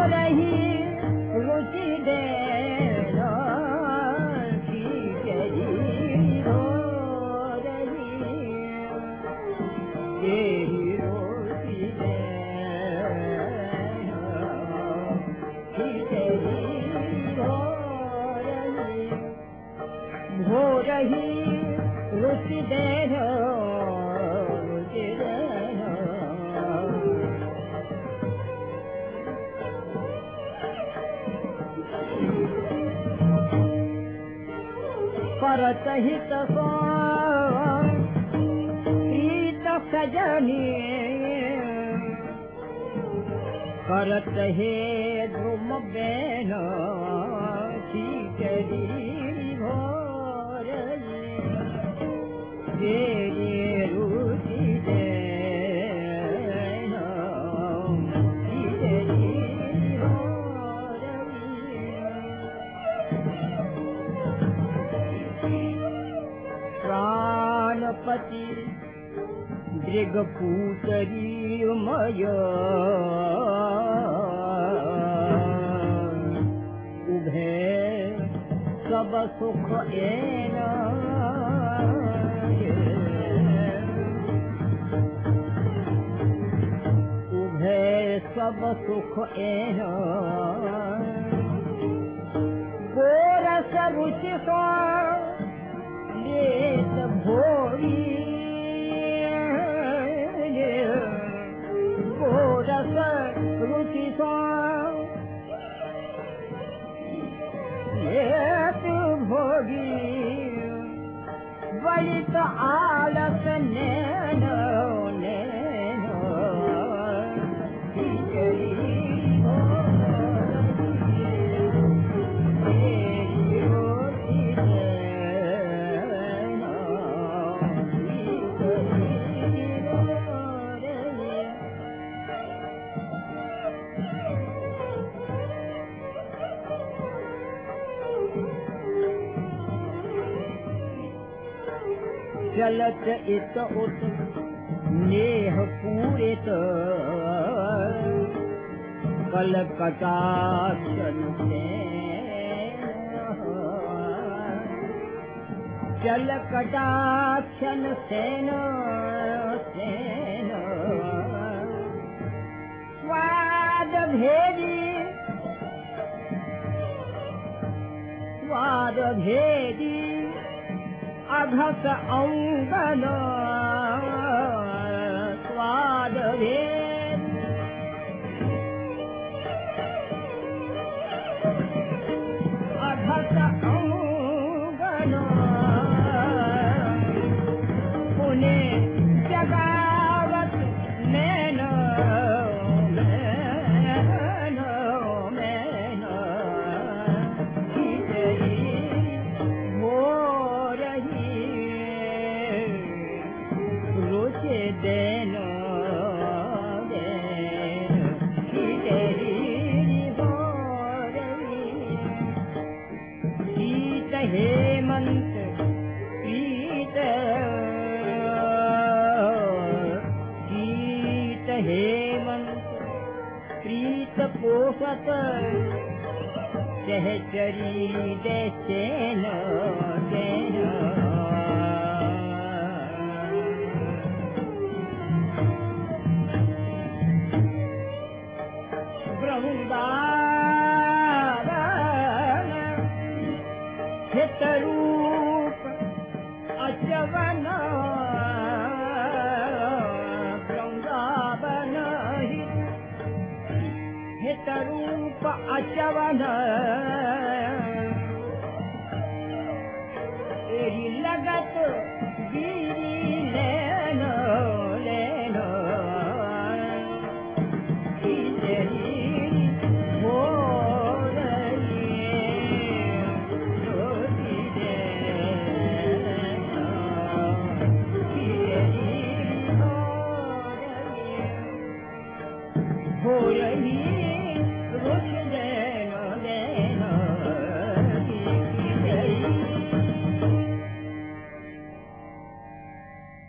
रही रुचि देना खींचरी हो रही तेरी रोटी देना खींचरी हो रही रुचि देना करत हित सो प्रीत सजनी करत हे ध्रुम बेन खींचरी भोर तेरी रुचि देना खींचरी प्राणपति दृगपूतरी मय उभे सब सुख एना उभे सब सुख एना गोरस रुचि सो लेत भोरी गोरस रुचि सो लेत भोगी वलित आलस नैनो नैनो खींचरी चलत इत उत नेह पूरित कल कटाक्षन सेन चल कटाक्षन सेन सेन स्वाद भेदी अघस अंगन स्वाद भेद अघस अंगन पुणे जगावत नैन देनो शीत हेमंत शीत हेमंत प्रीत पोषत सहचरी देन देन हितरूप अचवन वृंदावन हितरूप अचवन